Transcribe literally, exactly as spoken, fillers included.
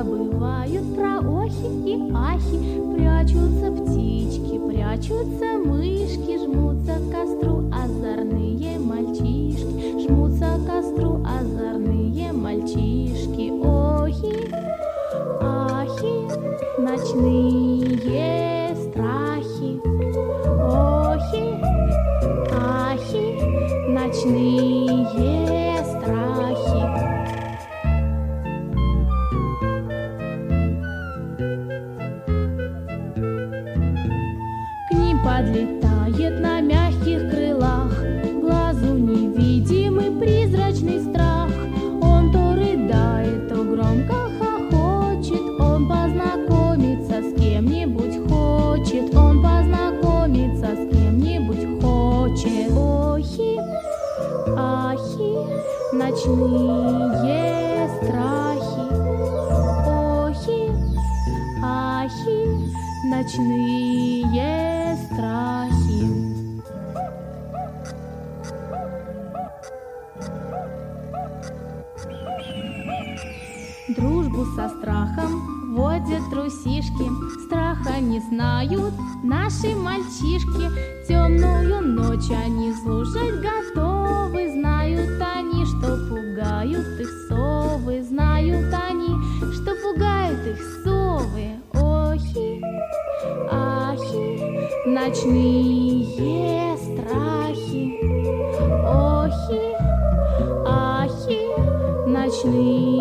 забывают про охи и ахи. Прячутся птички, прячутся мышки, жмутся к костру озорные мальчишки, жмутся к костру озорные мальчишки. Охи, ахи, ночные страхи. Охи, ахи, ночные страхи. К ним подлетает на мягких крылах глазу невидимый призрачный страх. Он то рыдает, то громко хохочет, он познакомиться с кем-нибудь хочет, он познакомиться с кем-нибудь хочет. Охи, ахи, ночные страхи. Охи, ахи, ночные страхи. Дружбу со страхом водят трусишки, страха не знают наши мальчишки. Темную ночь они слушать готовы, знают они, что пугают их совы, знают они, что пугают их совы. Охи, ахи, ночные страхи. Охи, ахи, ночные